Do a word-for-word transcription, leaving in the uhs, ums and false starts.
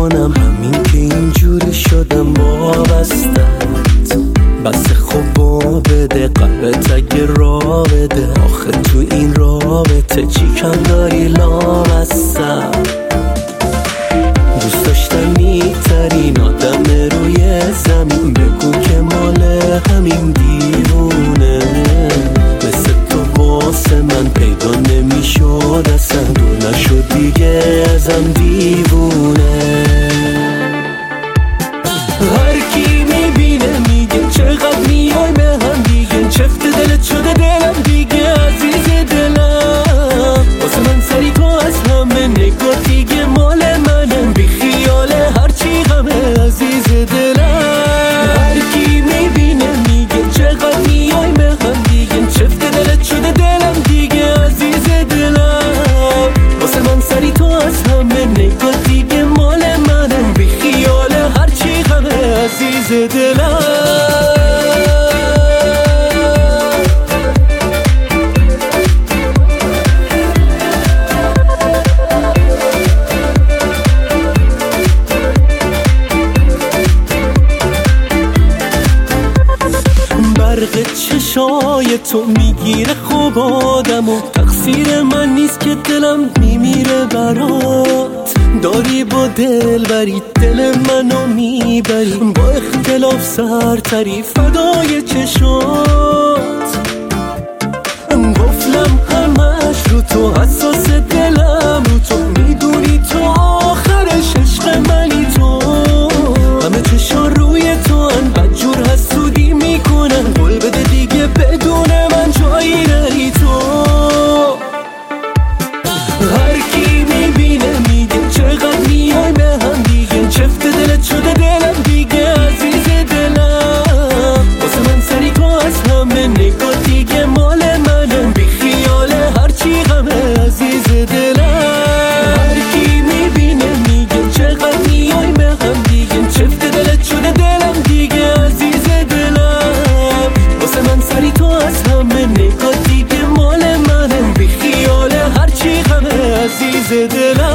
کنم همین که اینجوری شدم وابستت. بس خوب با بده قلبت اگه را بده. آخه تو این رابطه چی کم داری لامصب. دوست داشتنی ترین آدم روی زمین بگو که مال همین دیوونه. مثل تو واسه من پیدا نمیشد اصلا. دور نشد دیگه ازم دیوونه. هر کی میبینه میگه چقدر میای به هم دیگه. چفت دلت شده دلم دیگه عزیز دلم. واسه من سری تو از همه نگاه دیگه مال منم. بی خیاله هرچی غمه عزیز دلم. هر کی میبینه میگه چقدر میای به هم دیگه. چفت دلت شده دلم دیگه عزیز دلم. واسه من سری تو از همه نگاه دیگه مال منم. بی خیاله هرچی غمه عزیز دلم. برق چشای تو میگیره خوب آدم و تقصیر من نیست که دلم میمیره برات. داری با دل بری دل منو میبری. با اختلاف سرتری فدای چشات. گفتم همش رو تو حساس دلم رو تو. میدونی تو آخرش عشق منی تو. همه چشان روی تو ان بدجور حسودی میکنن. قول بده دیگه بدون من جایی نری تو. هر کی میبینه میگه چقدر میای به هم دیگه. چفت دلت شده دلم دیگه عزیز دلم. واسه من سری تو از همه نگاه دیگه مال منم. بی خیاله هرچی غمه عزیز دلم. هر کی میبینه میگه چقدر میای به هم دیگه. چفت دلت شده دلم دیگه عزیز دلم. واسه من سری تو از همه نگاه دیگه مال منم. بی خیاله هرچی غمه عزیز دلم.